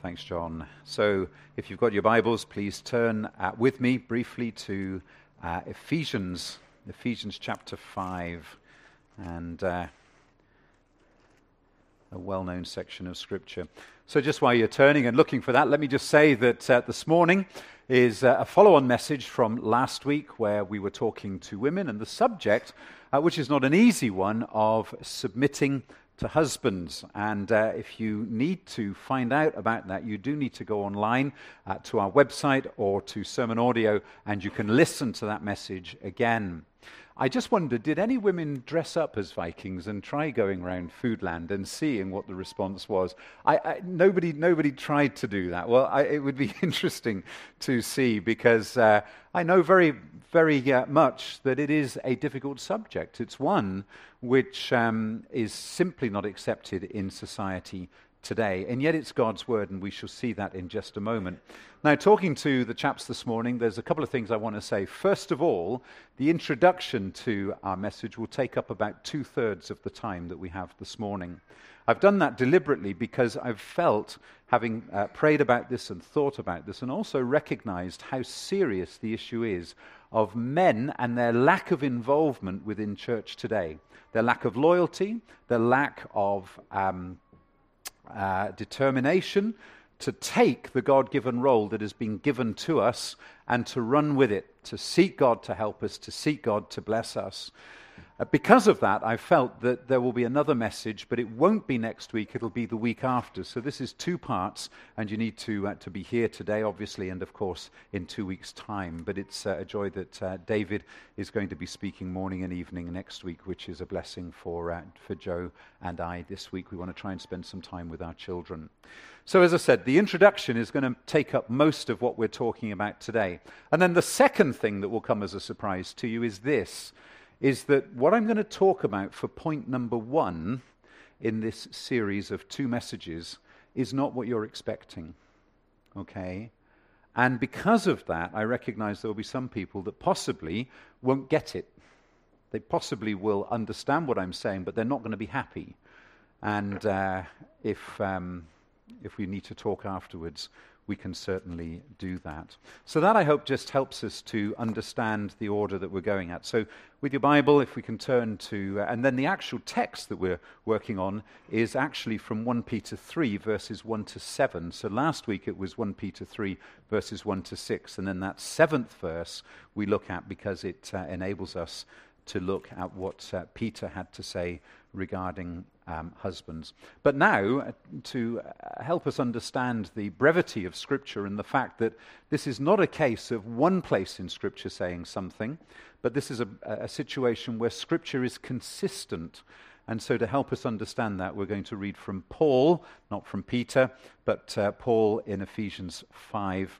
Thanks, John. So if you've got your Bibles, please turn with me briefly to Ephesians chapter 5, and a well-known section of Scripture. So just while you're turning and looking for that, let me just say that this morning is a follow-on message from last week where we were talking to women, and the subject, which is not an easy one, of submitting to husbands. And if you need to find out about that, you do need to go online to our website or to Sermon Audio, and you can listen to that message again. I just wondered, did any women dress up as Vikings and try going around Foodland and seeing what the response was? Nobody tried to do that. Well, it would be interesting to see, because I know very, very much that it is a difficult subject. It's one which is simply not accepted in society today, and yet it's God's word, and we shall see that in just a moment. Now, talking to the chaps this morning, there's a couple of things I want to say. First of all, the introduction to our message will take up about 2/3 of the time that we have this morning. I've done that deliberately because I've felt, having prayed about this and thought about this, and also recognized how serious the issue is of men and their lack of involvement within church today. Their lack of loyalty, their lack of determination to take the God-given role that has been given to us and to run with it, to seek God to help us, to seek God to bless us. Because of that, I felt that there will be another message, but it won't be next week, it'll be the week after. So this is 2 parts, and you need to be here today, obviously, and of course in 2 weeks' time. But it's a joy that David is going to be speaking morning and evening next week, which is a blessing for Joe and I. This week we want to try and spend some time with our children. So as I said, the introduction is going to take up most of what we're talking about today. And then the second thing that will come as a surprise to you is that what I'm going to talk about for point number 1 in this series of 2 messages is not what you're expecting, okay? And because of that, I recognize there will be some people that possibly won't get it. They possibly will understand what I'm saying, but they're not going to be happy. And if we need to talk afterwards, we can certainly do that. So that, I hope, just helps us to understand the order that we're going at. So with your Bible, if we can turn to, and then the actual text that we're working on is actually from 1 Peter 3, verses 1 to 7. So last week it was 1 Peter 3, verses 1 to 6. And then that 7th verse we look at because it enables us to look at what Peter had to say regarding husbands. But now, to help us understand the brevity of Scripture and the fact that this is not a case of one place in Scripture saying something, but this is a situation where Scripture is consistent. And so to help us understand that, we're going to read from Paul, not from Peter, but Paul in Ephesians 5,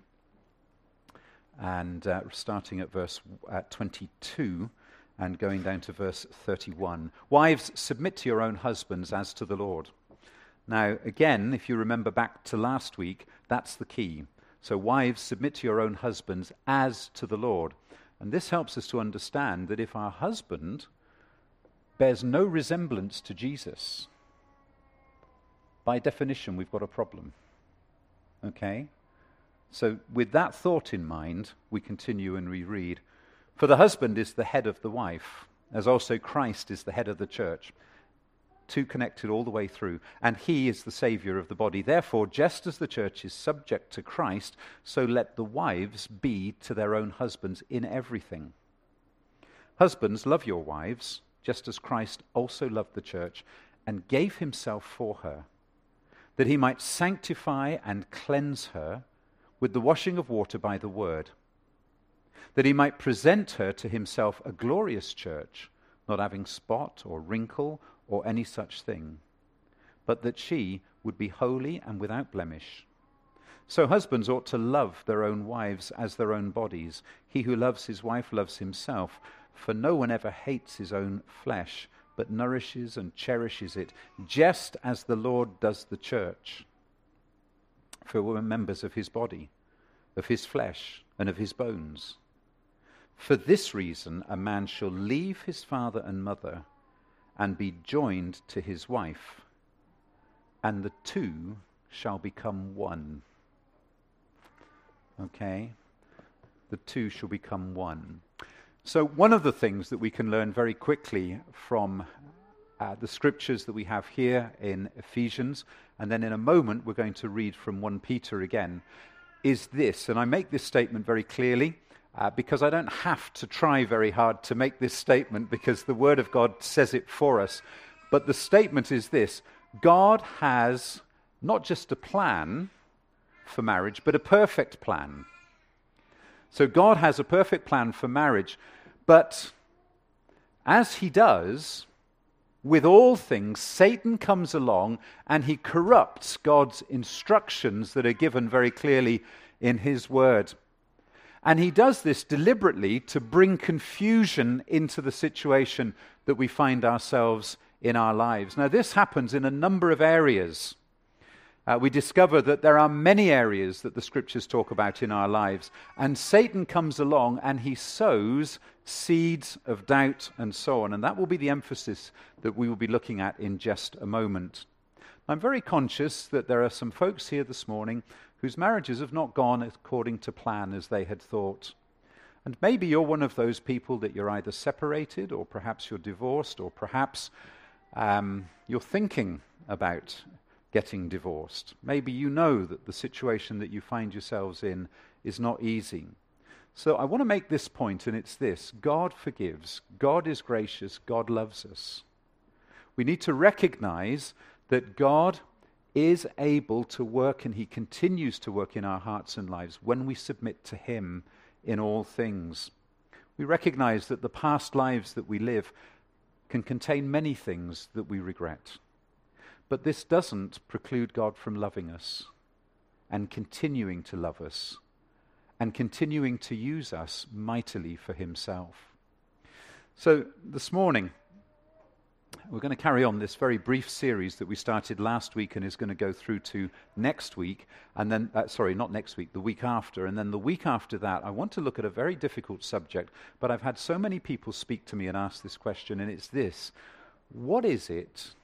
and starting at verse 22, and going down to verse 31. Wives, submit to your own husbands as to the Lord. Now, again, if you remember back to last week, that's the key. So wives, submit to your own husbands as to the Lord. And this helps us to understand that if our husband bears no resemblance to Jesus, by definition, we've got a problem. Okay? So with that thought in mind, we continue and reread. For the husband is the head of the wife, as also Christ is the head of the church. 2 connected all the way through. And he is the Savior of the body. Therefore, just as the church is subject to Christ, so let the wives be to their own husbands in everything. Husbands, love your wives, just as Christ also loved the church and gave himself for her, that he might sanctify and cleanse her with the washing of water by the word, that he might present her to himself a glorious church, not having spot or wrinkle or any such thing, but that she would be holy and without blemish. So husbands ought to love their own wives as their own bodies. He who loves his wife loves himself, for no one ever hates his own flesh, but nourishes and cherishes it, just as the Lord does the church. For we're members of his body, of his flesh, and of his bones. For this reason, a man shall leave his father and mother and be joined to his wife, and the two shall become one. Okay? The two shall become one. So one of the things that we can learn very quickly from the scriptures that we have here in Ephesians, and then in a moment we're going to read from 1 Peter again, is this. And I make this statement very clearly because I don't have to try very hard to make this statement because the Word of God says it for us. But the statement is this: God has not just a plan for marriage, but a perfect plan. So God has a perfect plan for marriage, but as he does, with all things, Satan comes along and he corrupts God's instructions that are given very clearly in his word. And he does this deliberately to bring confusion into the situation that we find ourselves in our lives. Now, this happens in a number of areas. We discover that there are many areas that the scriptures talk about in our lives, and Satan comes along and he sows seeds of doubt and so on, and that will be the emphasis that we will be looking at in just a moment. I'm very conscious that there are some folks here this morning whose marriages have not gone according to plan as they had thought. And maybe you're one of those people that you're either separated, or perhaps you're divorced, or perhaps you're thinking about getting divorced. Maybe you know that the situation that you find yourselves in is not easy. So I want to make this point, and it's this: God forgives, God is gracious, God loves us. We need to recognize that God is able to work, and he continues to work in our hearts and lives when we submit to him in all things. We recognize that the past lives that we live can contain many things that we regret. But this doesn't preclude God from loving us and continuing to love us and continuing to use us mightily for himself. So this morning, we're going to carry on this very brief series that we started last week and is going to go through to next week, and then, not next week, the week after. And then the week after that, I want to look at a very difficult subject, but I've had so many people speak to me and ask this question, and it's this: what is it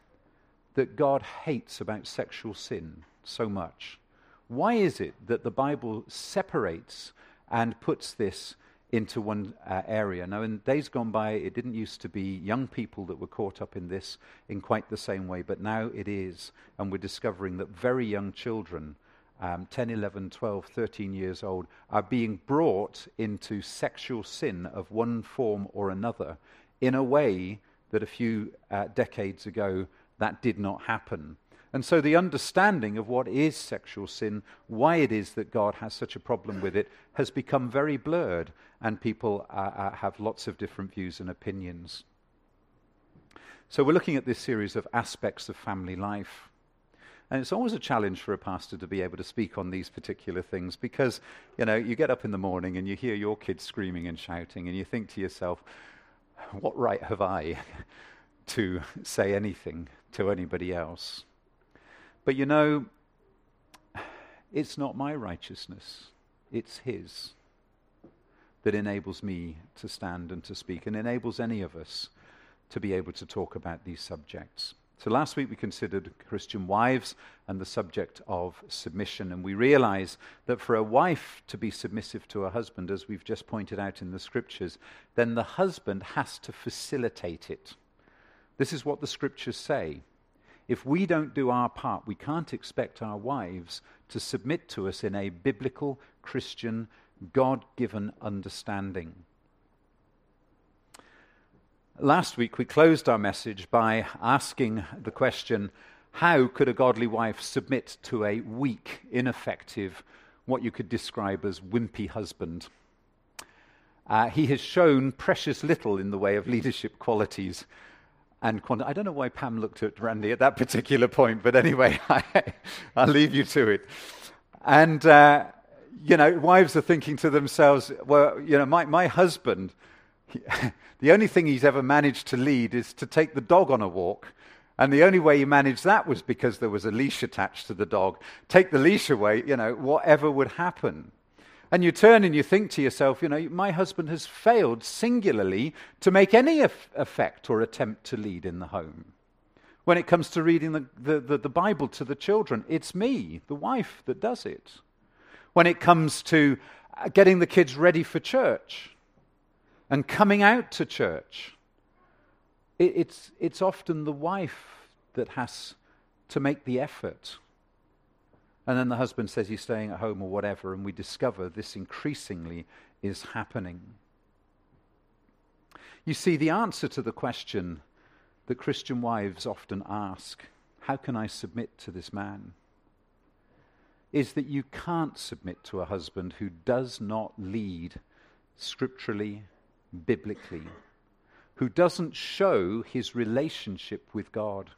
that God hates about sexual sin so much? Why is it that the Bible separates and puts this into one area? Now, in days gone by, it didn't used to be young people that were caught up in this in quite the same way, but now it is. And we're discovering that very young children, 10, 11, 12, 13 years old, are being brought into sexual sin of one form or another in a way that a few decades ago that did not happen. And so the understanding of what is sexual sin, why it is that God has such a problem with it, has become very blurred, and people have lots of different views and opinions. So we're looking at this series of aspects of family life. And it's always a challenge for a pastor to be able to speak on these particular things because, you get up in the morning and you hear your kids screaming and shouting and you think to yourself, what right have I to say anything to anybody else? But it's not my righteousness, it's his that enables me to stand and to speak, and enables any of us to be able to talk about these subjects. So last week we considered Christian wives and the subject of submission, and we realize that for a wife to be submissive to her husband, as we've just pointed out in the scriptures, then the husband has to facilitate it. This is what the scriptures say. If we don't do our part, we can't expect our wives to submit to us in a biblical, Christian, God-given understanding. Last week we closed our message by asking the question, how could a godly wife submit to a weak, ineffective, what you could describe as wimpy husband? He has shown precious little in the way of leadership qualities. And I don't know why Pam looked at Randy at that particular point, but anyway, I'll leave you to it. And, wives are thinking to themselves, well, my husband, the only thing he's ever managed to lead is to take the dog on a walk. And the only way he managed that was because there was a leash attached to the dog. Take the leash away, whatever would happen. And you turn and you think to yourself, my husband has failed singularly to make any effect or attempt to lead in the home. When it comes to reading the Bible to the children, it's me, the wife, that does it. When it comes to getting the kids ready for church and coming out to church, it's often the wife that has to make the effort. And then the husband says he's staying at home or whatever, and we discover this increasingly is happening. You see, the answer to the question that Christian wives often ask, how can I submit to this man, is that you can't submit to a husband who does not lead scripturally, biblically, who doesn't show his relationship with God.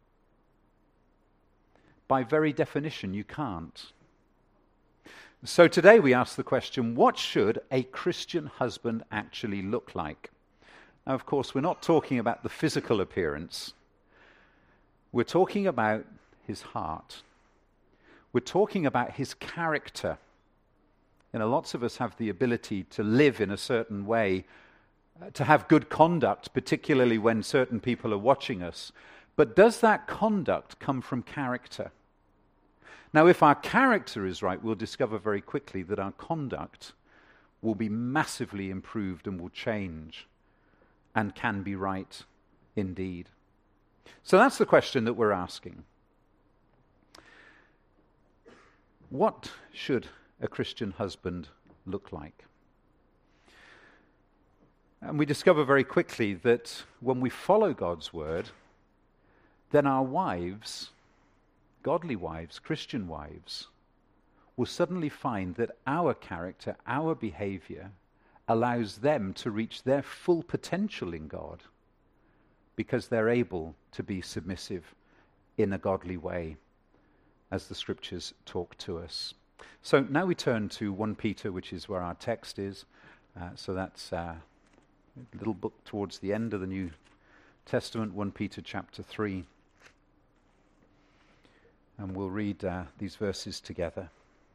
By very definition, you can't. So today we ask the question, what should a Christian husband actually look like? Now, of course, we're not talking about the physical appearance. We're talking about his heart. We're talking about his character. You know, lots of us have the ability to live in a certain way, to have good conduct, particularly when certain people are watching us. But does that conduct come from character? Now, if our character is right, we'll discover very quickly that our conduct will be massively improved and will change and can be right indeed. So that's the question that we're asking. What should a Christian husband look like? And we discover very quickly that when we follow God's word, then our wives, godly wives, Christian wives, will suddenly find that our character, our behavior, allows them to reach their full potential in God because they're able to be submissive in a godly way, as the scriptures talk to us. So now we turn to 1 Peter, which is where our text is. So that's a little book towards the end of the New Testament, 1 Peter chapter 3. And we'll read these verses together.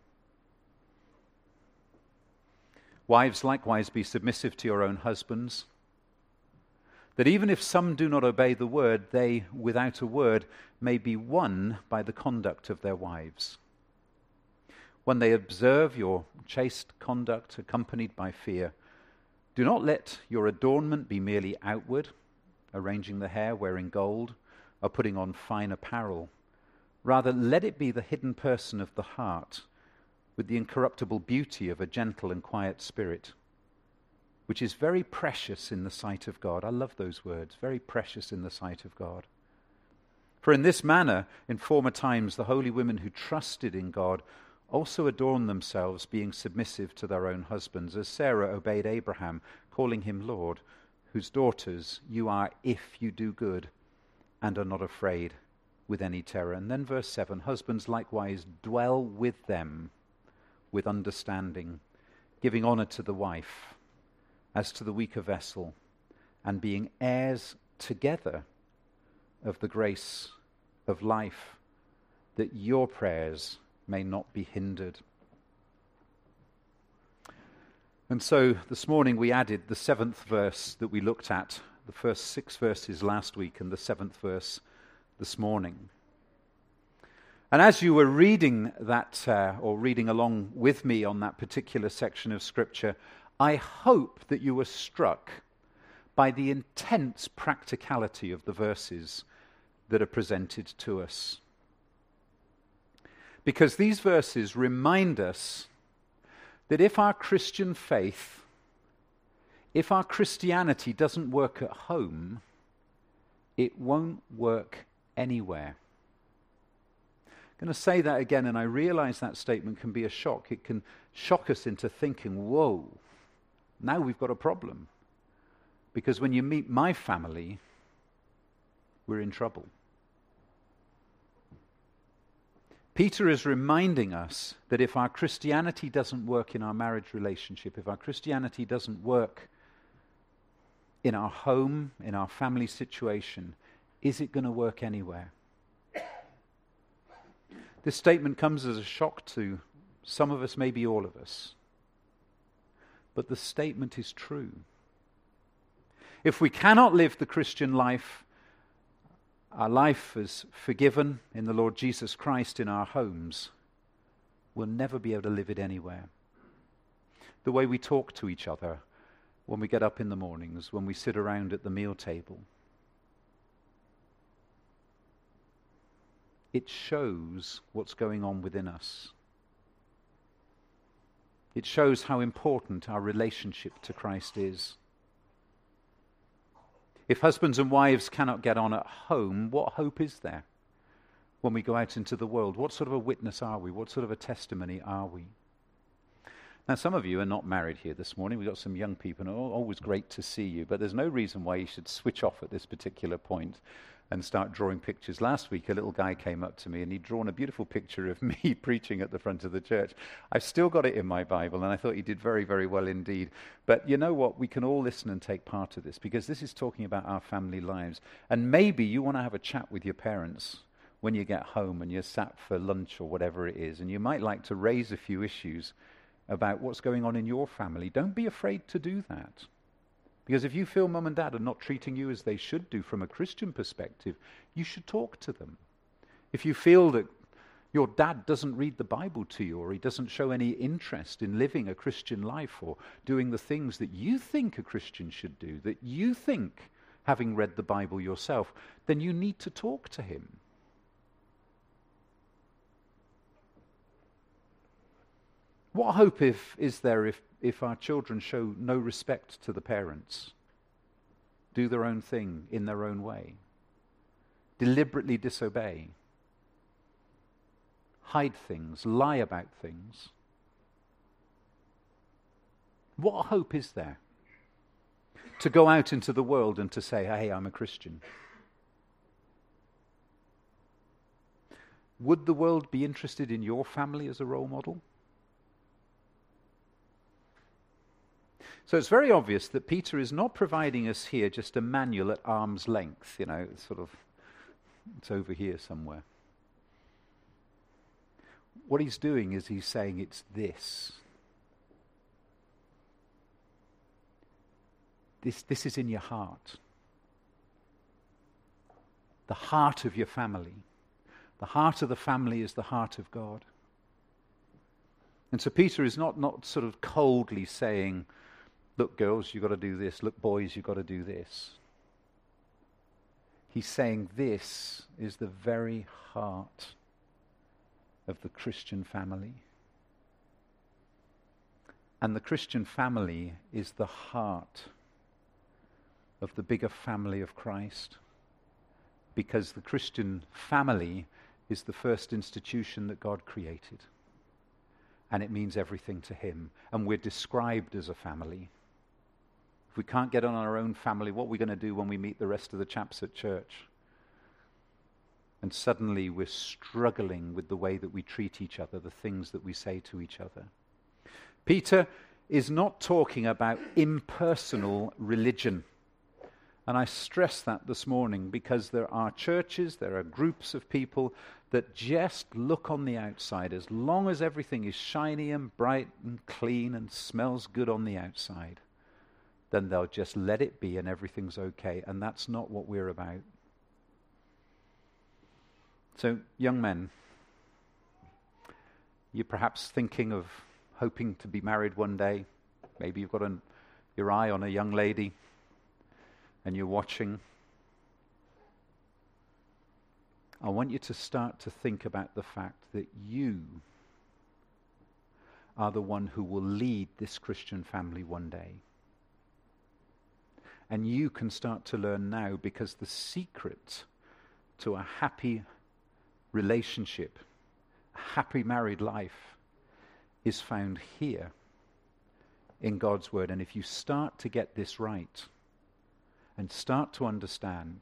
Wives, likewise, be submissive to your own husbands, that even if some do not obey the word, they, without a word, may be won by the conduct of their wives. When they observe your chaste conduct accompanied by fear, do not let your adornment be merely outward, arranging the hair, wearing gold, or putting on fine apparel. Rather, let it be the hidden person of the heart, with the incorruptible beauty of a gentle and quiet spirit, which is very precious in the sight of God. I love those words, very precious in the sight of God. For in this manner, in former times, the holy women who trusted in God also adorned themselves, being submissive to their own husbands, as Sarah obeyed Abraham, calling him Lord, whose daughters you are if you do good and are not afraid with any terror. And then verse 7, husbands likewise dwell with them with understanding, giving honor to the wife as to the weaker vessel, and being heirs together of the grace of life, that your prayers may not be hindered. And so this morning we added the 7th verse that we looked at, the first 6 verses last week and the 7th verse this morning. And as you were reading that, or reading along with me on that particular section of Scripture, I hope that you were struck by the intense practicality of the verses that are presented to us. Because these verses remind us that if our Christian faith, if our Christianity doesn't work at home, it won't work anywhere. I'm going to say that again, and I realize that statement can be a shock. It can shock us into thinking, whoa, now we've got a problem. Because when you meet my family, we're in trouble. Peter is reminding us that if our Christianity doesn't work in our marriage relationship, if our Christianity doesn't work in our home, in our family situation, is it going to work anywhere? This statement comes as a shock to some of us, maybe all of us. But the statement is true. If we cannot live the Christian life our life as forgiven in the Lord Jesus Christ in our homes, we'll never be able to live it anywhere. The way we talk to each other when we get up in the mornings, when we sit around at the meal table, it shows what's going on within us. It shows how important our relationship to Christ is. If husbands and wives cannot get on at home, what hope is there when we go out into the world? What sort of a witness are we? What sort of a testimony are we? Now, some of you are not married here this morning. We've got some young people, and always great to see you, but there's no reason why you should switch off at this particular point and start drawing pictures. Last week, a little guy came up to me, and he'd drawn a beautiful picture of me preaching at the front of the church. I've still got it in my Bible, and I thought he did very, very well indeed. But you know what? We can all listen and take part of this, because this is talking about our family lives. And maybe you want to have a chat with your parents when you get home and you're sat for lunch or whatever it is, and you might like to raise a few issues about what's going on in your family. Don't be afraid to do that. Because if you feel mum and dad are not treating you as they should do from a Christian perspective, you should talk to them. If you feel that your dad doesn't read the Bible to you, or he doesn't show any interest in living a Christian life or doing the things that you think a Christian should do, that you think, having read the Bible yourself, then you need to talk to him. What hope is there if our children show no respect to the parents, do their own thing in their own way, deliberately disobey, hide things, lie about things? What hope is there to go out into the world and to say, hey, I'm a Christian? Would the world be interested in your family as a role model? So it's very obvious that Peter is not providing us here just a manual at arm's length, it's over here somewhere. What he's doing is he's saying it's this. This is in your heart. The heart of your family. The heart of the family is the heart of God. And so Peter is not sort of coldly saying, look, girls, you've got to do this. Look, boys, you've got to do this. He's saying this is the very heart of the Christian family. And the Christian family is the heart of the bigger family of Christ, because the Christian family is the first institution that God created. And it means everything to him. And we're described as a family. If we can't get on our own family, what are we going to do when we meet the rest of the chaps at church? And suddenly we're struggling with the way that we treat each other, the things that we say to each other. Peter is not talking about impersonal religion. And I stress that this morning because there are churches, there are groups of people that just look on the outside. As long as everything is shiny and bright and clean and smells good on the outside, then they'll just let it be and everything's okay. And that's not what we're about. So, young men, you're perhaps thinking of hoping to be married one day. Maybe you've got your eye on a young lady and you're watching. I want you to start to think about the fact that you are the one who will lead this Christian family one day. And you can start to learn now, because the secret to a happy relationship, a happy married life, is found here in God's Word. And if you start to get this right and start to understand,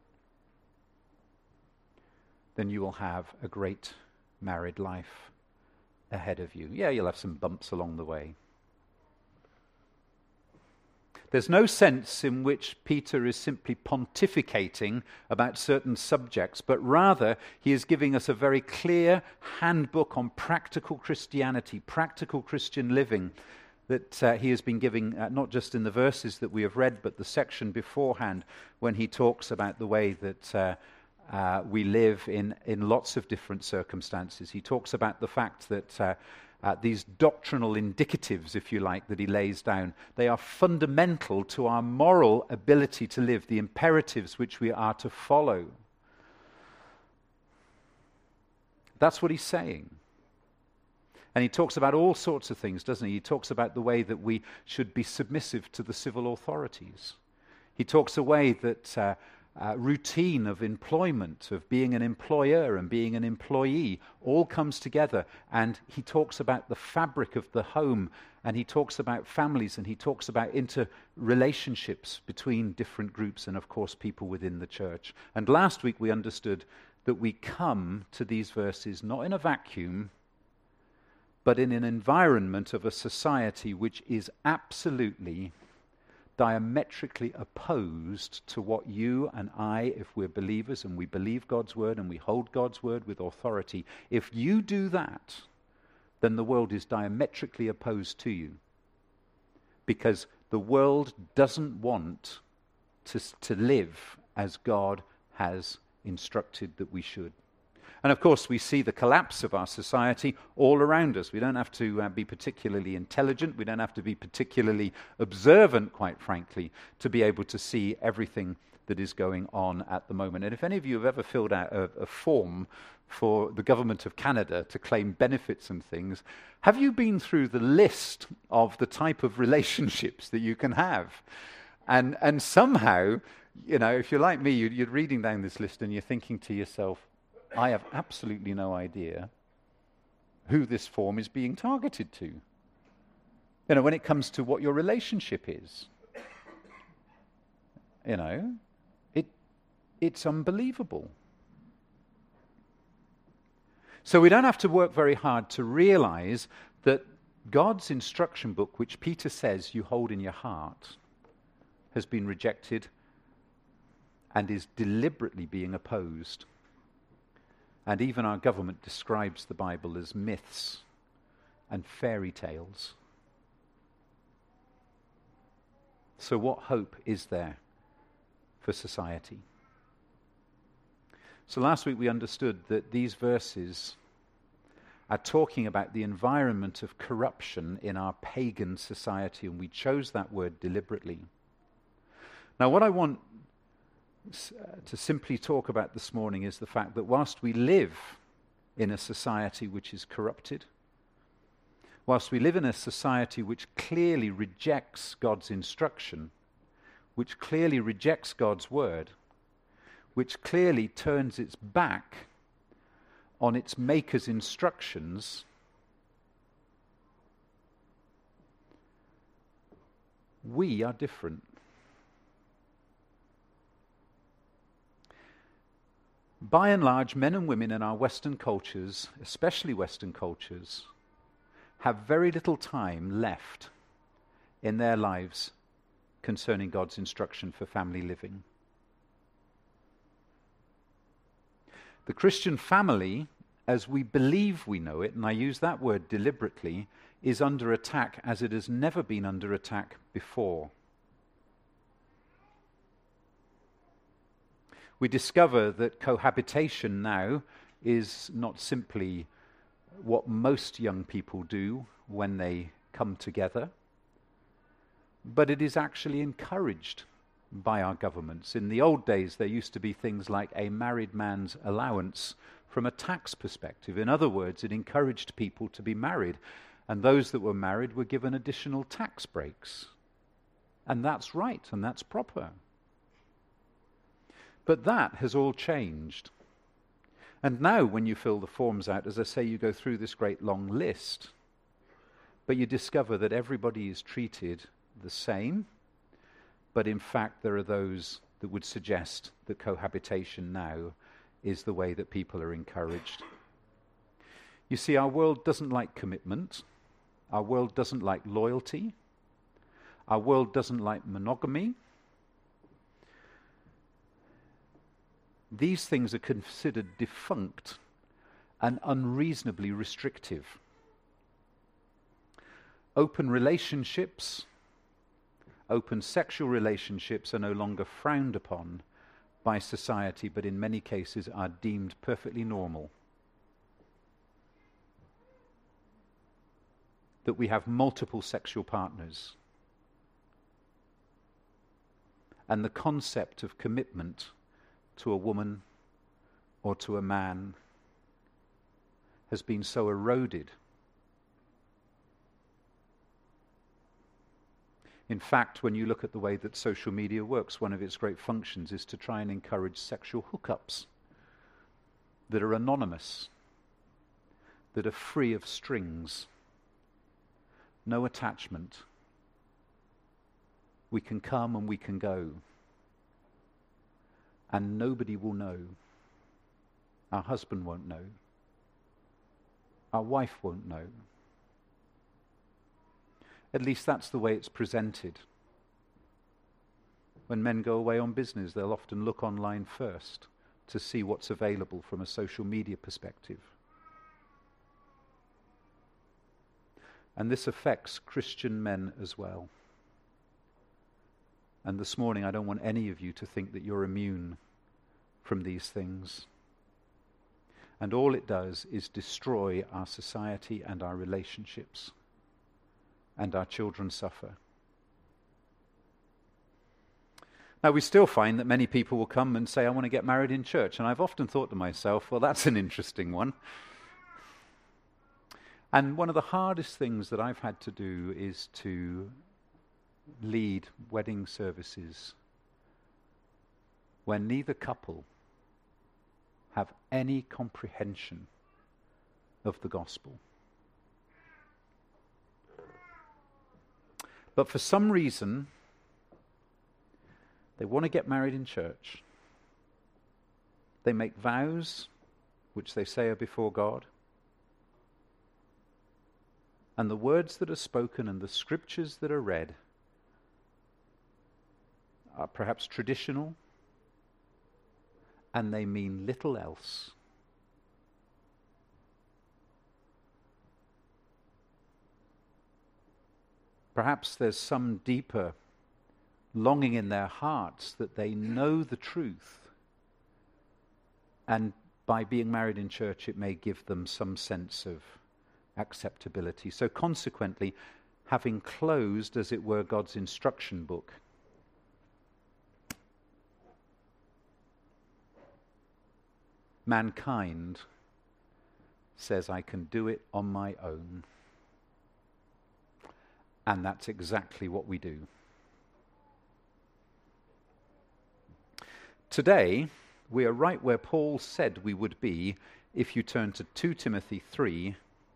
then you will have a great married life ahead of you. Yeah, you'll have some bumps along the way. There's no sense in which Peter is simply pontificating about certain subjects, but rather he is giving us a very clear handbook on practical Christianity, practical Christian living, that he has been giving not just in the verses that we have read, but the section beforehand when he talks about the way that we live in lots of different circumstances. He talks about the fact that these doctrinal indicatives, if you like, that he lays down, they are fundamental to our moral ability to live, the imperatives which we are to follow. That's what he's saying. And he talks about all sorts of things, doesn't he? He talks about the way that we should be submissive to the civil authorities. He talks away that routine of employment, of being an employer and being an employee, all comes together. And he talks about the fabric of the home, and he talks about families, and he talks about interrelationships between different groups and, of course, people within the church. And last week we understood that we come to these verses not in a vacuum, but in an environment of a society which is absolutely diametrically opposed to what you and I, if we're believers and we believe God's word and we hold God's word with authority, if you do that, then the world is diametrically opposed to you. Because the world doesn't want to live as God has instructed that we should. And of course, we see the collapse of our society all around us. We don't have to be particularly intelligent. We don't have to be particularly observant, quite frankly, to be able to see everything that is going on at the moment. And if any of you have ever filled out a form for the government of Canada to claim benefits and things, have you been through the list of the type of relationships that you can have? And somehow, you know, if you're like me, you're reading down this list and you're thinking to yourself, I have absolutely no idea who this form is being targeted to. You know, when it comes to what your relationship is. You know, it's unbelievable. So we don't have to work very hard to realize that God's instruction book, which Peter says you hold in your heart, has been rejected and is deliberately being opposed. And even our government describes the Bible as myths and fairy tales. So what hope is there for society? So last week we understood that these verses are talking about the environment of corruption in our pagan society, and we chose that word deliberately. Now what I want to simply talk about this morning is the fact that whilst we live in a society which is corrupted, whilst we live in a society which clearly rejects God's instruction, which clearly rejects God's word, which clearly turns its back on its maker's instructions, we are different. By and large, men and women in our Western cultures, especially Western cultures, have very little time left in their lives concerning God's instruction for family living. The Christian family, as we believe we know it, and I use that word deliberately, is under attack as it has never been under attack before. We discover that cohabitation now is not simply what most young people do when they come together, but it is actually encouraged by our governments. In the old days, there used to be things like a married man's allowance from a tax perspective. In other words, it encouraged people to be married, and those that were married were given additional tax breaks. And that's right, and that's proper. But that has all changed. And now when you fill the forms out, as I say, you go through this great long list, but you discover that everybody is treated the same, but in fact there are those that would suggest that cohabitation now is the way that people are encouraged. You see, our world doesn't like commitment. Our world doesn't like loyalty. Our world doesn't like monogamy. These things are considered defunct and unreasonably restrictive. Open relationships, open sexual relationships are no longer frowned upon, by society, but in many cases are deemed perfectly normal. That we have multiple sexual partners. And the concept of commitment to a woman or to a man has been so eroded. In fact, when you look at the way that social media works, one of its great functions is to try and encourage sexual hookups that are anonymous, that are free of strings, no attachment. We can come and we can go, and nobody will know. Our husband won't know. Our wife won't know. At least that's the way it's presented. When men go away on business, they'll often look online first to see what's available from a social media perspective. And this affects Christian men as well. And this morning, I don't want any of you to think that you're immune from these things. And all it does is destroy our society and our relationships. And our children suffer. Now, we still find that many people will come and say, I want to get married in church. And I've often thought to myself, well, that's an interesting one. And one of the hardest things that I've had to do is to lead wedding services where neither couple have any comprehension of the gospel. But for some reason, they want to get married in church. They make vows, which they say are before God. And the words that are spoken and the scriptures that are read are perhaps traditional, and they mean little else. Perhaps there's some deeper longing in their hearts that they know the truth, and by being married in church it may give them some sense of acceptability. So consequently, having closed, as it were, God's instruction book, mankind says, I can do it on my own. And that's exactly what we do. Today, we are right where Paul said we would be if you turn to 2 Timothy 3,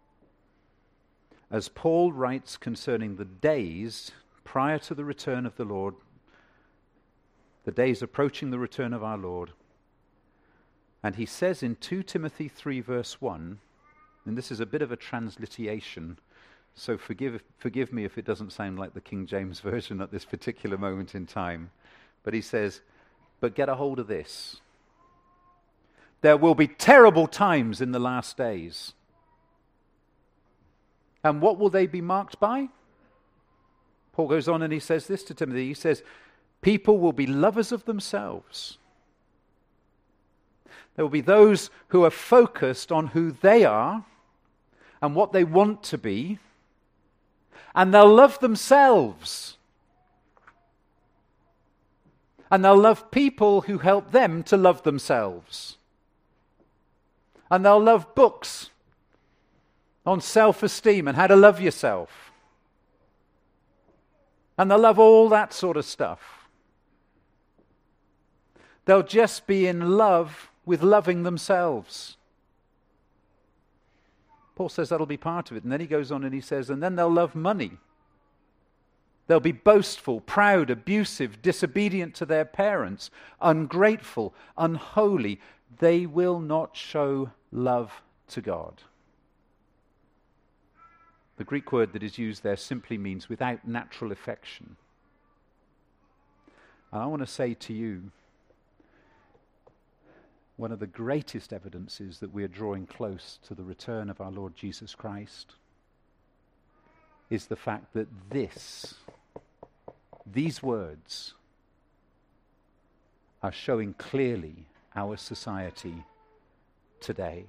as Paul writes concerning the days prior to the return of the Lord, the days approaching the return of our Lord. And he says in 2 Timothy 3 verse 1, and this is a bit of a transliteration, so forgive me if it doesn't sound like the King James Version at this particular moment in time. But he says, but get a hold of this. There will be terrible times in the last days. And what will they be marked by? Paul goes on and he says this to Timothy. He says, people will be lovers of themselves. There will be those who are focused on who they are and what they want to be, and they'll love themselves. And they'll love people who help them to love themselves. And they'll love books on self-esteem and how to love yourself. And they'll love all that sort of stuff. They'll just be in love with loving themselves. Paul says that'll be part of it. And then he goes on and he says, and then they'll love money. They'll be boastful, proud, abusive, disobedient to their parents, ungrateful, unholy. They will not show love to God. The Greek word that is used there simply means without natural affection. And I want to say to you, one of the greatest evidences that we are drawing close to the return of our Lord Jesus Christ is the fact that these words are showing clearly our society today.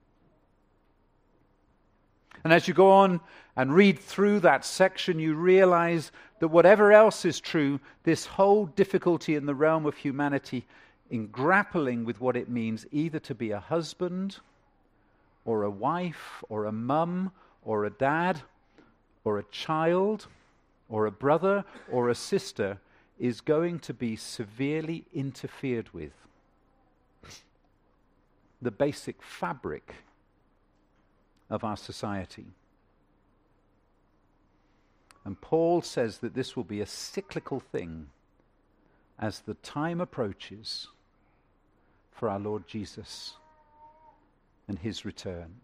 And as you go on and read through that section, you realize that whatever else is true, this whole difficulty in the realm of humanity in grappling with what it means either to be a husband or a wife or a mum or a dad or a child or a brother or a sister is going to be severely interfered with. The basic fabric of our society. And Paul says that this will be a cyclical thing as the time approaches for our Lord Jesus and his return.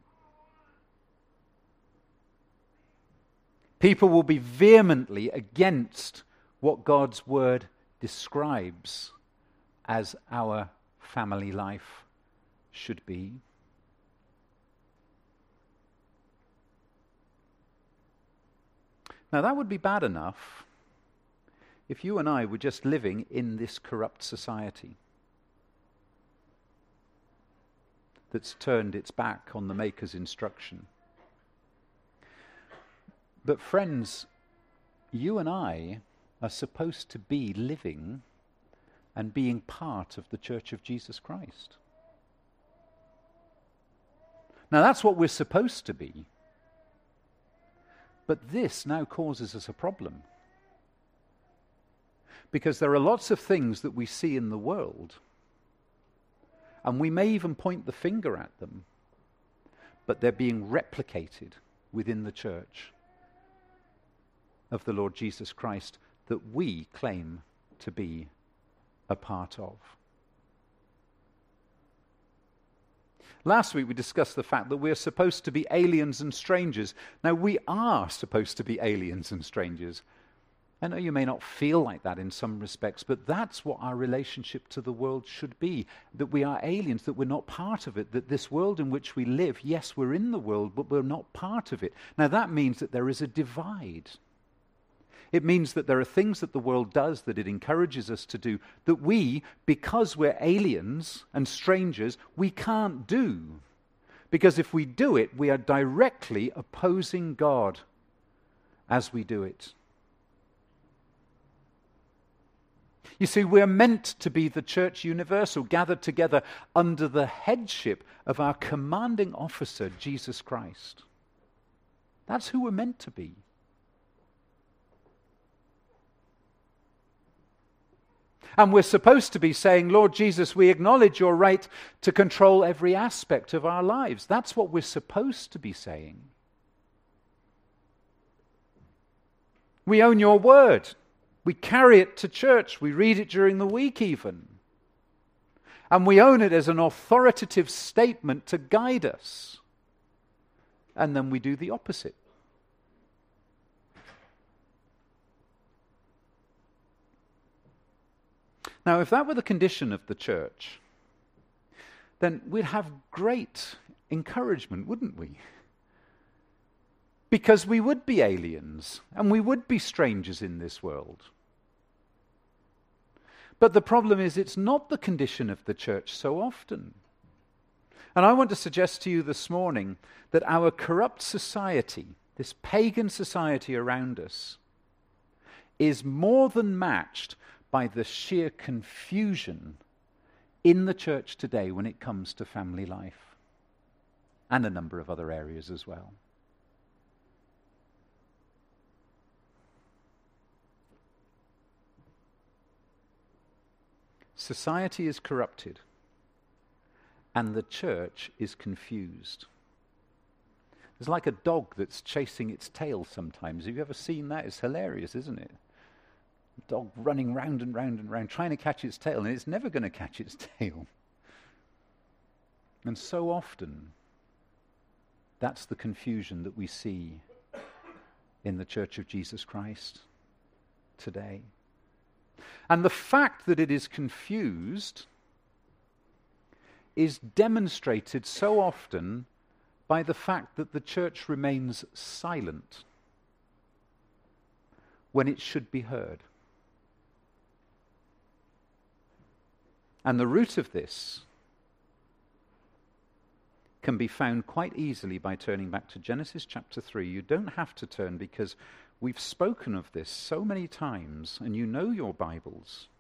People will be vehemently against what God's word describes as our family life should be. Now, that would be bad enough if you and I were just living in this corrupt society that's turned its back on the Maker's instruction. But friends, you and I are supposed to be living and being part of the Church of Jesus Christ. Now, that's what we're supposed to be. But this now causes us a problem. Because there are lots of things that we see in the world, and we may even point the finger at them, but they're being replicated within the church of the Lord Jesus Christ that we claim to be a part of. Last week we discussed the fact that we're supposed to be aliens and strangers. Now, we are supposed to be aliens and strangers. I know you may not feel like that in some respects, but that's what our relationship to the world should be. That we are aliens, that we're not part of it, that this world in which we live, yes, we're in the world, but we're not part of it. Now, that means that there is a divide. It means that there are things that the world does that it encourages us to do that we, because we're aliens and strangers, we can't do. Because if we do it, we are directly opposing God as we do it. You see, we're meant to be the church universal, gathered together under the headship of our commanding officer, Jesus Christ. That's who we're meant to be. And we're supposed to be saying, Lord Jesus, we acknowledge your right to control every aspect of our lives. That's what we're supposed to be saying. We own your word. We carry it to church. We read it during the week even. And we own it as an authoritative statement to guide us. And then we do the opposite. Now, if that were the condition of the church, then we'd have great encouragement, wouldn't we? Because we would be aliens and we would be strangers in this world. But the problem is it's not the condition of the church so often. And I want to suggest to you this morning that our corrupt society, this pagan society around us, is more than matched by the sheer confusion in the church today when it comes to family life, and a number of other areas as well. Society is corrupted, and the church is confused. It's like a dog that's chasing its tail sometimes. Have you ever seen that? It's hilarious, isn't it? Dog running round and round and round, trying to catch its tail, and it's never going to catch its tail. And so often, that's the confusion that we see in the Church of Jesus Christ today. And the fact that it is confused is demonstrated so often by the fact that the church remains silent when it should be heard. And the root of this can be found quite easily by turning back to Genesis chapter 3. You don't have to turn because we've spoken of this so many times and you know your Bibles.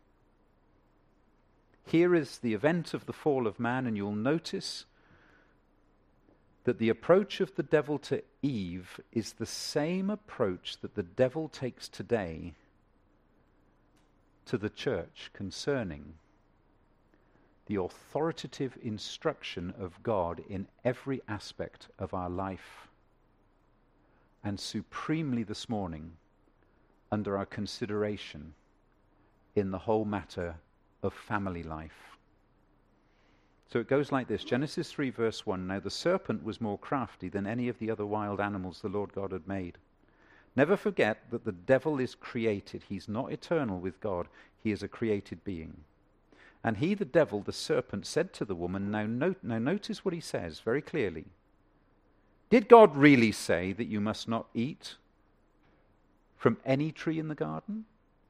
Here is the event of the fall of man, and you'll notice that the approach of the devil to Eve is the same approach that the devil takes today to the church concerning the authoritative instruction of God in every aspect of our life, and supremely this morning under our consideration in the whole matter of family life. So it goes like this, Genesis 3 verse 1, "Now the serpent was more crafty than any of the other wild animals the Lord God had made." Never forget that the devil is created. He's not eternal with God. He is a created being. And he, the devil, the serpent, said to the woman, now notice what he says very clearly. Did God really say that you must not eat from any tree in the garden?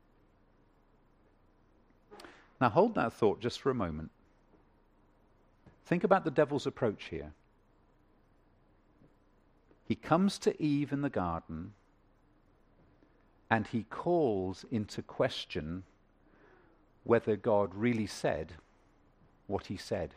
Now hold that thought just for a moment. Think about the devil's approach here. He comes to Eve in the garden and he calls into question whether God really said what he said.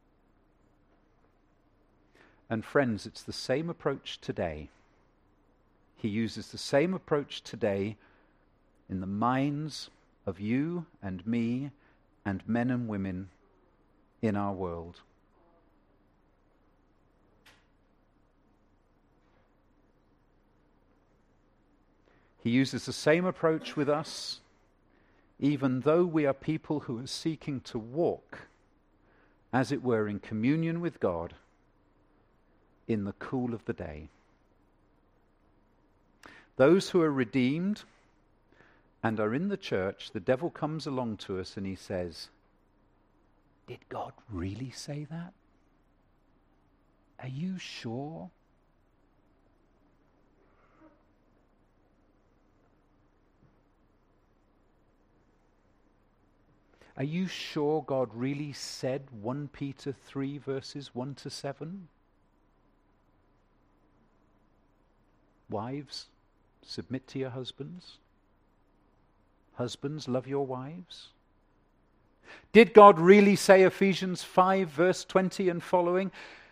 And friends, it's the same approach today. He uses the same approach today in the minds of you and me and men and women in our world. He uses the same approach with us, even though we are people who are seeking to walk, as it were, in communion with God in the cool of the day. Those who are redeemed and are in the church, the devil comes along to us and he says, "Did God really say that? Are you sure?" Are you sure God really said 1 Peter 3 verses 1 to 7? Wives, submit to your husbands. Husbands, love your wives. Did God really say Ephesians 5 verse 20 and following?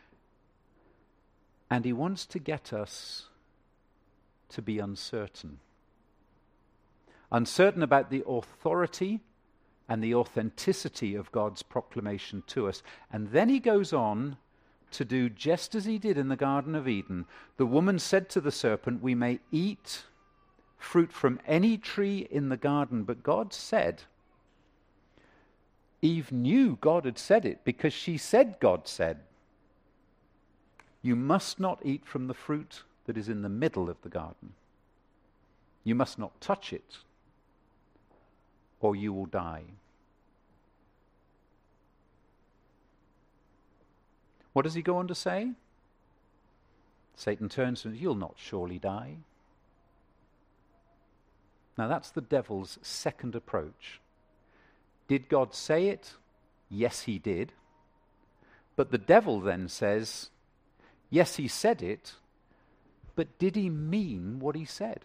And he wants to get us to be uncertain. Uncertain about the authority and the authenticity of God's proclamation to us. And then he goes on to do just as he did in the Garden of Eden. The woman said to the serpent, "We may eat fruit from any tree in the garden," but God said, Eve knew God had said it because she said God said, "You must not eat from the fruit that is in the middle of the garden. You must not touch it, or you will die." What does he go on to say? Satan turns and says, "You'll not surely die." Now that's the devil's second approach. Did God say it? Yes, he did. But the devil then says, yes, he said it, but did he mean what he said?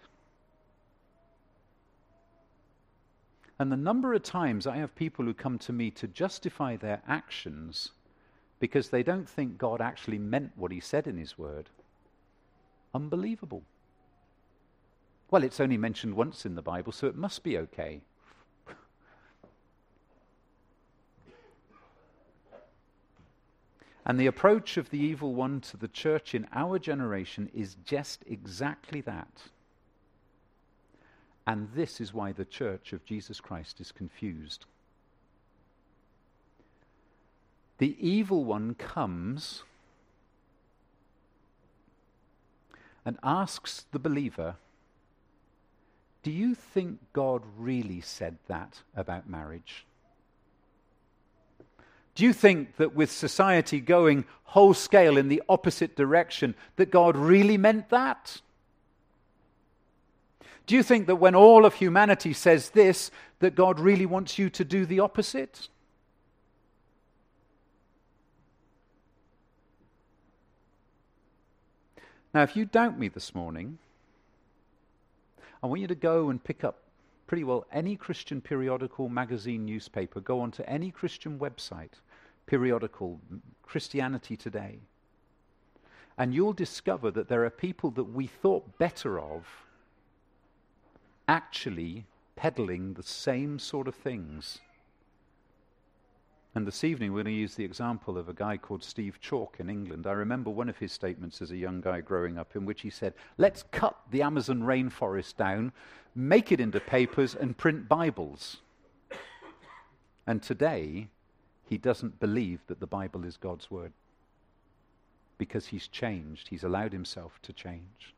And the number of times I have people who come to me to justify their actions because they don't think God actually meant what he said in his word. Unbelievable. Well, it's only mentioned once in the Bible, so it must be okay. And the approach of the evil one to the church in our generation is just exactly that. And this is why the church of Jesus Christ is confused. The evil one comes and asks the believer, "Do you think God really said that about marriage? Do you think that with society going whole scale in the opposite direction, that God really meant that? Do you think that when all of humanity says this, that God really wants you to do the opposite?" Now, if you doubt me this morning, I want you to go and pick up pretty well any Christian periodical, magazine, newspaper. Go onto any Christian website, periodical, Christianity Today. And you'll discover that there are people that we thought better of actually peddling the same sort of things. And this evening we're going to use the example of a guy called Steve Chalke in England. I remember one of his statements as a young guy growing up in which he said, let's cut the Amazon rainforest down, make it into papers and print Bibles. And today he doesn't believe that the Bible is God's word because he's changed. He's allowed himself to change.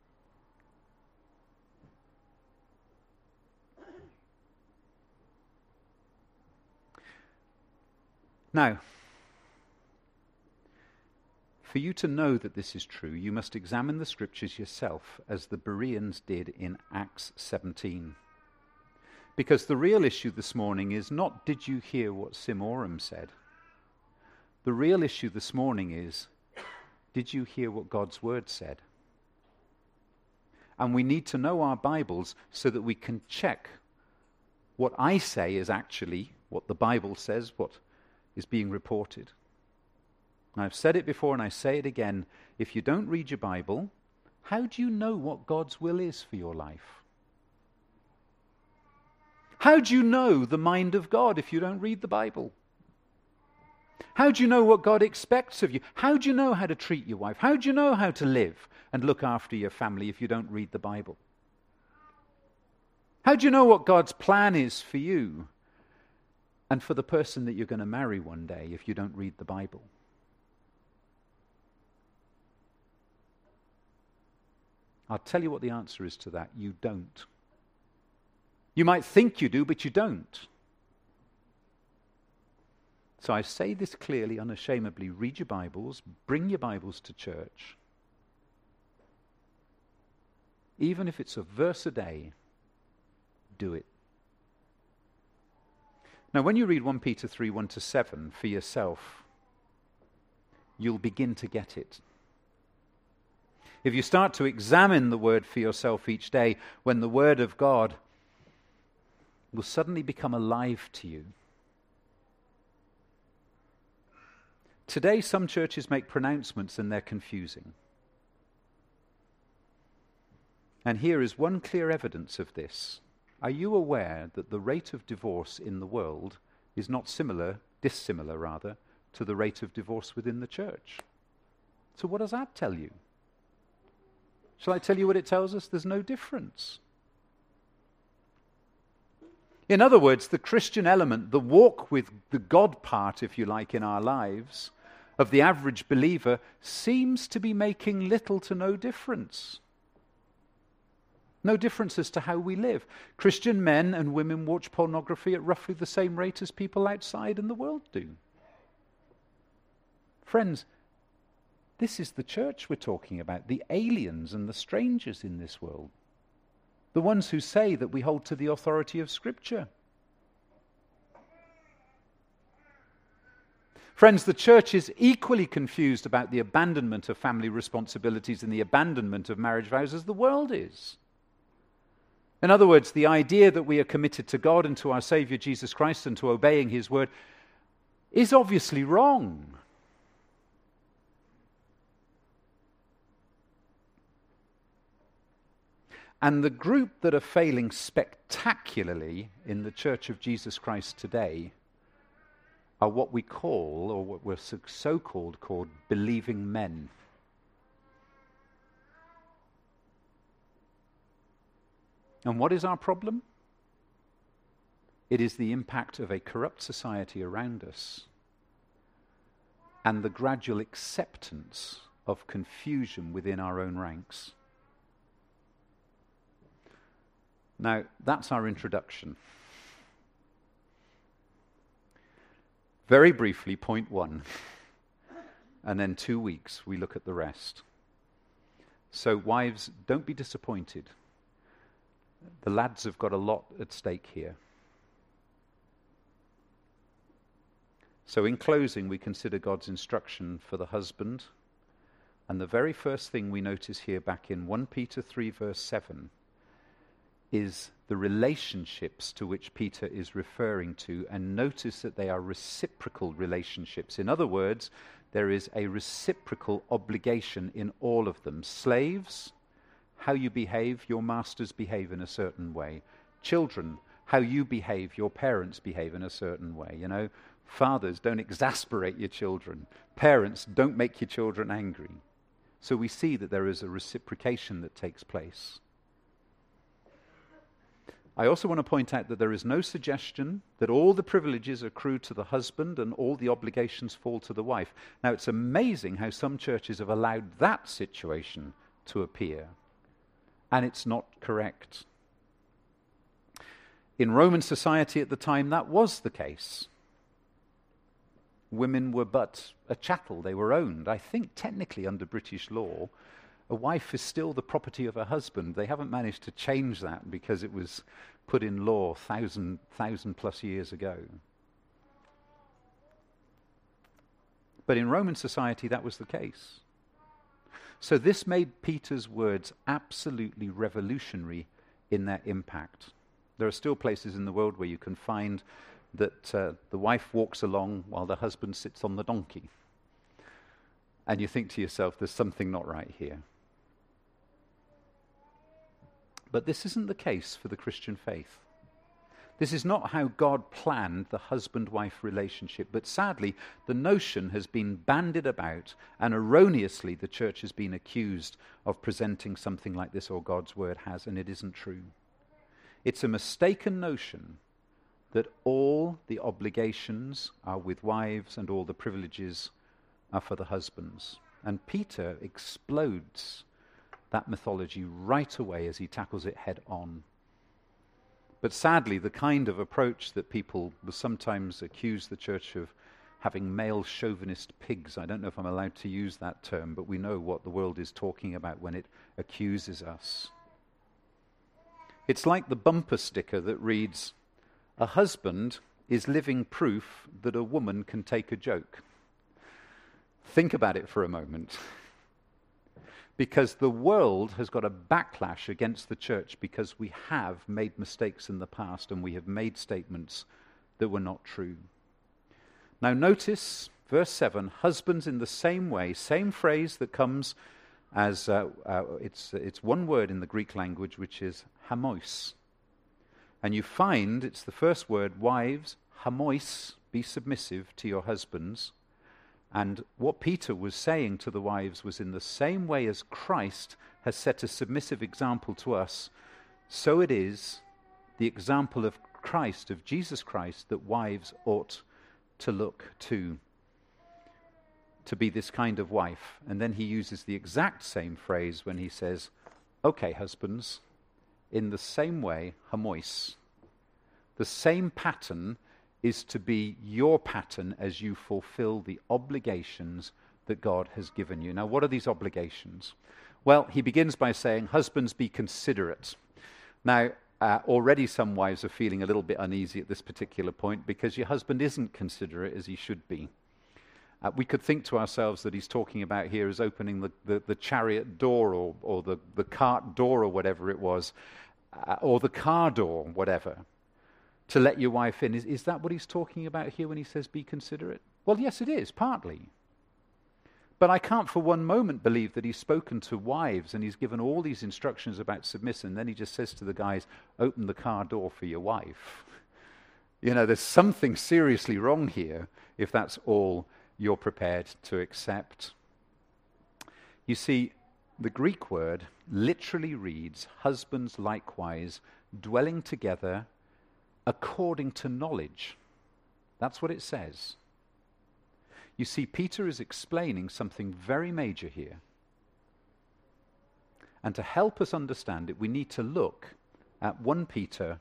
Now, for you to know that this is true, you must examine the scriptures yourself, as the Bereans did in Acts 17. Because the real issue this morning is not, did you hear what Simoram said? The real issue this morning is, did you hear what God's word said? And we need to know our Bibles so that we can check what I say is actually what the Bible says, what is being reported. I've said it before and I say it again. If you don't read your Bible, how do you know what God's will is for your life? How do you know the mind of God if you don't read the Bible? How do you know what God expects of you? How do you know how to treat your wife? How do you know how to live and look after your family if you don't read the Bible? How do you know what God's plan is for you and for the person that you're going to marry one day if you don't read the Bible? I'll tell you what the answer is to that. You don't. You might think you do, but you don't. So I say this clearly, unashamedly. Read your Bibles. Bring your Bibles to church. Even if it's a verse a day, do it. Now, when you read 1 Peter 3, 1-7 for yourself, you'll begin to get it. If you start to examine the word for yourself each day, when the word of God will suddenly become alive to you. Today, some churches make pronouncements and they're confusing. And here is one clear evidence of this. Are you aware that the rate of divorce in the world is not dissimilar, to the rate of divorce within the church? So what does that tell you? Shall I tell you what it tells us? There's no difference. In other words, the Christian element, the walk with the God part, if you like, in our lives, of the average believer, seems to be making little to no difference. No difference as to how we live. Christian men and women watch pornography at roughly the same rate as people outside in the world do. Friends, this is the church we're talking about, the aliens and the strangers in this world. The ones who say that we hold to the authority of Scripture. Friends, the church is equally confused about the abandonment of family responsibilities and the abandonment of marriage vows as the world is. In other words, the idea that we are committed to God and to our Savior Jesus Christ and to obeying His word is obviously wrong. And the group that are failing spectacularly in the Church of Jesus Christ today are what we call, or what we're so-called called, believing men. And what is our problem? It is the impact of a corrupt society around us and the gradual acceptance of confusion within our own ranks. Now, that's our introduction. Very briefly, point 1. And then 2 weeks, we look at the rest. So, wives, don't be disappointed. The lads have got a lot at stake here. So in closing, we consider God's instruction for the husband And the very first thing we notice here back in 1 Peter 3 verse 7 is the relationships to which Peter is referring to, and notice that they are reciprocal relationships. In other words, there is a reciprocal obligation in all of them. Slaves, how you behave, your masters behave in a certain way. Children, how you behave, your parents behave in a certain way. You know, fathers, don't exasperate your children. Parents, don't make your children angry. So we see that there is a reciprocation that takes place. I also want to point out that there is no suggestion that all the privileges accrue to the husband and all the obligations fall to the wife. Now, it's amazing how some churches have allowed that situation to appear, and it's not correct. In Roman society at the time, that was the case. Women were but a chattel, they were owned. I think technically under British law, a wife is still the property of her husband. They haven't managed to change that because it was put in law thousand plus years ago. But in Roman society, that was the case. So this made Peter's words absolutely revolutionary in their impact. There are still places in the world where you can find that the wife walks along while the husband sits on the donkey. And you think to yourself, there's something not right here. But this isn't the case for the Christian faith. This is not how God planned the husband-wife relationship, but sadly, the notion has been bandied about, and erroneously the church has been accused of presenting something like this, or God's word has, and it isn't true. It's a mistaken notion that all the obligations are with wives and all the privileges are for the husbands. And Peter explodes that mythology right away as he tackles it head on. But sadly, the kind of approach that people will sometimes accuse the church of having male chauvinist pigs, I don't know if I'm allowed to use that term, but we know what the world is talking about when it accuses us. It's like the bumper sticker that reads, "A husband is living proof that a woman can take a joke." Think about it for a moment. Because the world has got a backlash against the church because we have made mistakes in the past and we have made statements that were not true. Now notice, verse 7, husbands in the same way, same phrase that comes as, it's one word in the Greek language, which is hamois. And you find, it's the first word, wives, hamois, be submissive to your husbands. And what Peter was saying to the wives was, in the same way as Christ has set a submissive example to us, so it is the example of Christ, of Jesus Christ, that wives ought to look to be this kind of wife. And then he uses the exact same phrase when he says, okay, husbands, in the same way, hamois, the same pattern is to be your pattern as you fulfill the obligations that God has given you. Now, what are these obligations? Well, he begins by saying, husbands, be considerate. Now, already some wives are feeling a little bit uneasy at this particular point because your husband isn't considerate as he should be. We could think to ourselves that he's talking about here as opening the chariot door or the cart door or whatever it was, or the car door, whatever, to let your wife in. Is that what he's talking about here when he says be considerate? Well, yes, it is, partly. But I can't for one moment believe that he's spoken to wives and he's given all these instructions about submission, and then he just says to the guys, open the car door for your wife. You know, there's something seriously wrong here if that's all you're prepared to accept. You see, the Greek word literally reads, husbands likewise, dwelling together according to knowledge. That's what it says. You see, Peter is explaining something very major here. And to help us understand it, we need to look at 1 Peter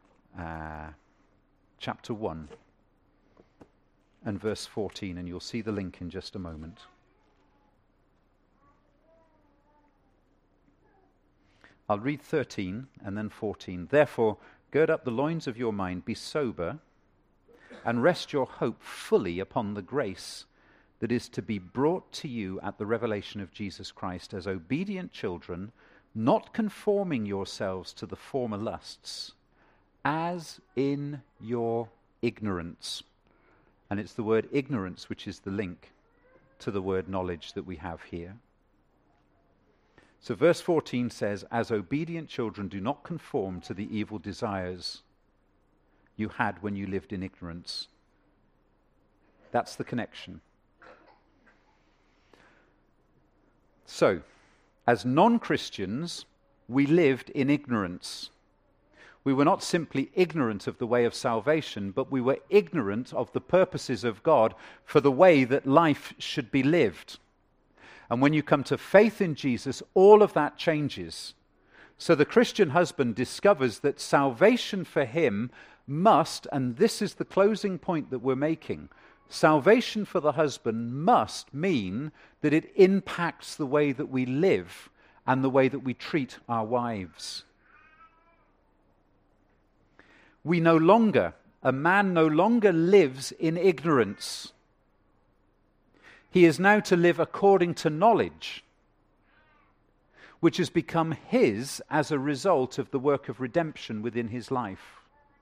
chapter 1 and verse 14, and you'll see the link in just a moment. I'll read 13 and then 14. Therefore, gird up the loins of your mind, be sober, and rest your hope fully upon the grace that is to be brought to you at the revelation of Jesus Christ as obedient children, not conforming yourselves to the former lusts, as in your ignorance. And it's the word ignorance which is the link to the word knowledge that we have here. So verse 14 says, as obedient children, do not conform to the evil desires you had when you lived in ignorance. That's the connection. So, as non-Christians, we lived in ignorance. We were not simply ignorant of the way of salvation, but we were ignorant of the purposes of God for the way that life should be lived. And when you come to faith in Jesus, all of that changes. So the Christian husband discovers that salvation for him must, and this is the closing point that we're making, salvation for the husband must mean that it impacts the way that we live and the way that we treat our wives. A man no longer lives in ignorance. He is now to live according to knowledge, which has become his as a result of the work of redemption within his life.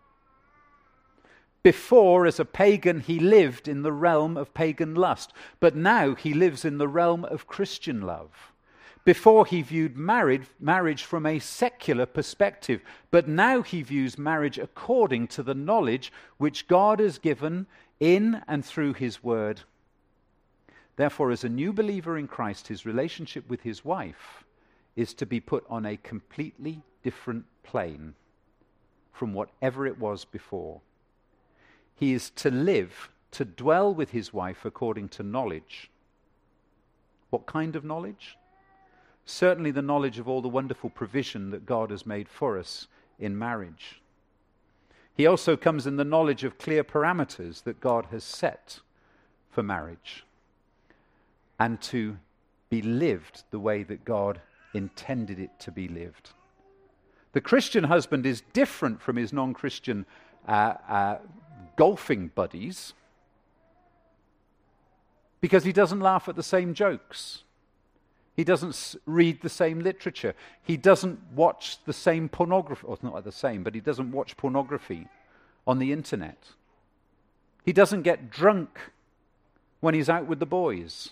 Before, as a pagan, he lived in the realm of pagan lust, but now he lives in the realm of Christian love. Before, he viewed marriage from a secular perspective, but now he views marriage according to the knowledge which God has given in and through his word. Therefore, as a new believer in Christ, his relationship with his wife is to be put on a completely different plane from whatever it was before. He is to live, to dwell with his wife according to knowledge. What kind of knowledge? Certainly the knowledge of all the wonderful provision that God has made for us in marriage. He also comes in the knowledge of clear parameters that God has set for marriage, and to be lived the way that God intended it to be lived. The Christian husband is different from his non-Christian golfing buddies because he doesn't laugh at the same jokes. He doesn't read the same literature. He doesn't watch the same pornography, or not the same, but he doesn't watch pornography on the internet. He doesn't get drunk when he's out with the boys.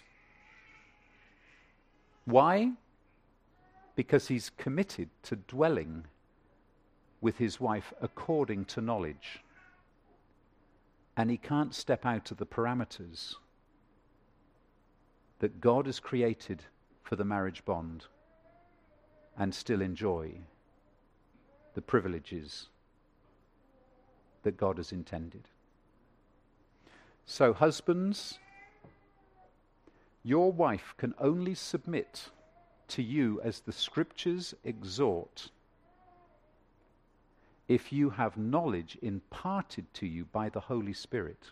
Why? Because he's committed to dwelling with his wife according to knowledge. And he can't step out of the parameters that God has created for the marriage bond and still enjoy the privileges that God has intended. So, husbands, your wife can only submit to you as the Scriptures exhort if you have knowledge imparted to you by the Holy Spirit.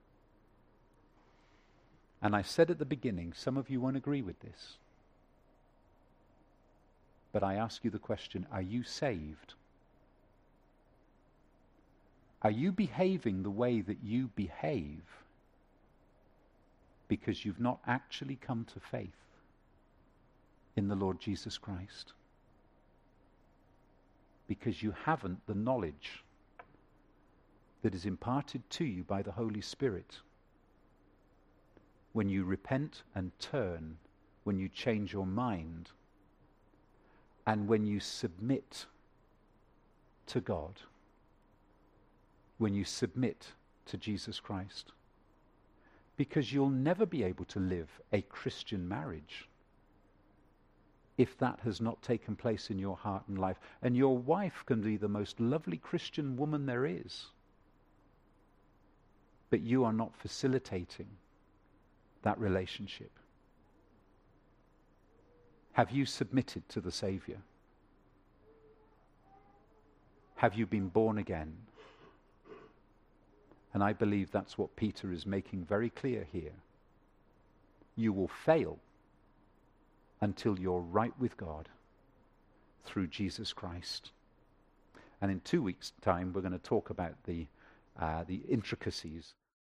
And I said at the beginning, some of you won't agree with this. But I ask you the question, are you saved? Are you behaving the way that you behave because you've not actually come to faith in the Lord Jesus Christ? Because you haven't the knowledge that is imparted to you by the Holy Spirit when you repent and turn, when you change your mind, and when you submit to God, when you submit to Jesus Christ. Because you'll never be able to live a Christian marriage if that has not taken place in your heart and life. And your wife can be the most lovely Christian woman there is, but you are not facilitating that relationship. Have you submitted to the Savior? Have you been born again? And I believe that's what Peter is making very clear here. You will fail until you're right with God through Jesus Christ. And in 2 weeks' time, we're going to talk about the intricacies